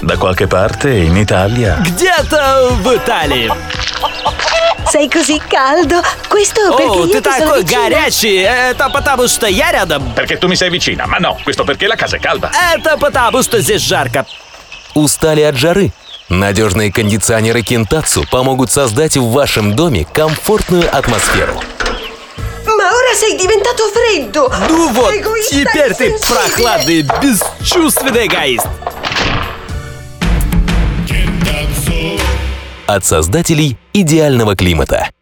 Da qualche parte in Italia. Где-то в Италии. Sei così caldo. Questo perché О, io ты ti sono такой vicina. горячий. Это потому что я рядом. Perché tu mi sei vicina, ma no, questo perché la casa è calda. Это потому что здесь жарко. Устали от жары? Надежные кондиционеры Kintatsu помогут создать в вашем доме комфортную атмосферу. Ma ora sei diventato freddo. Ну вот, Эгоист теперь ты инсенсибile. прохладный, бесчувственный эгоист. От создателей идеального климата.